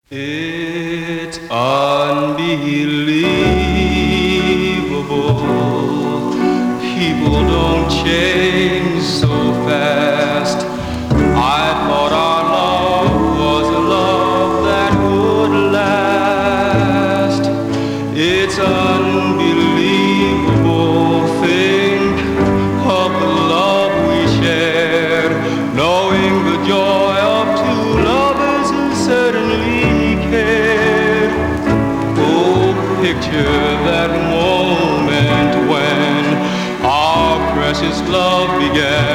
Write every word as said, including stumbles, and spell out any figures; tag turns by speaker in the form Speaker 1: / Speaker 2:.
Speaker 1: It's unbelievable. People don't change so fast. I thought our love was a love that would last. It's unbelievable. Think of the love we shared, knowing the joy of two lovers who certainly cared. Oh, picture that moment when our precious love began.